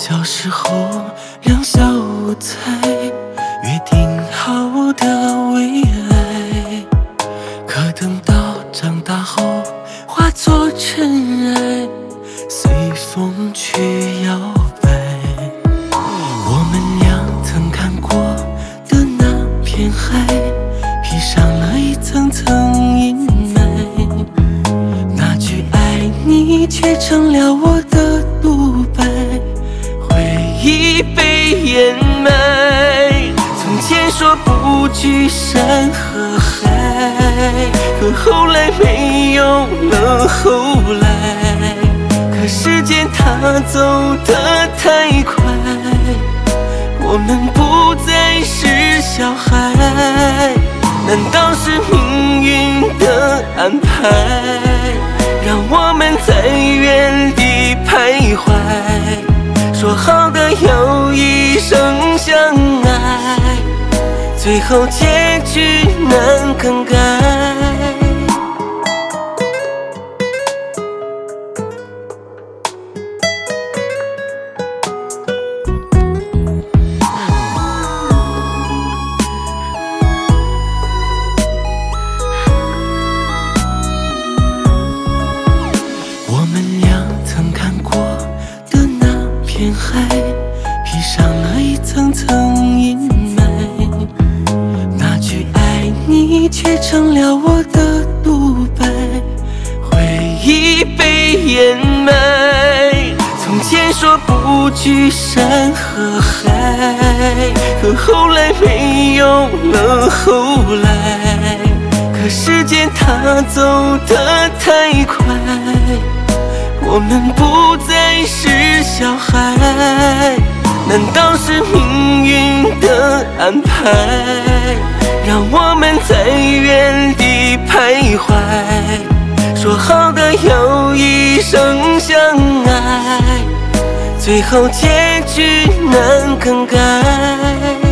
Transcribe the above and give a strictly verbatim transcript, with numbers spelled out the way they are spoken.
小时候两小无猜，约定好的未来，可等到长大后化作尘埃，随风去摇摆。我们俩曾看过的那片海，披上了一层层阴霾，那句爱你却成了我的独白，回忆被掩埋。从前说不惧山和海，可后来没有了后来。可时间它走得太快，我们不再是小孩。难道是命运的安排，让我们在原地徘徊？说好的要一生相爱，最后结局难更改。我们俩曾看过的那片海，披上了一层层阴霾，那句爱你却成了我的独白，回忆被掩埋。从前说不惧山和海，可后来没有了后来。可时间它走得太快，我们不再是小孩。难道是命运的安排，让我们在原地徘徊？说好的要一生相爱，最后结局难更改。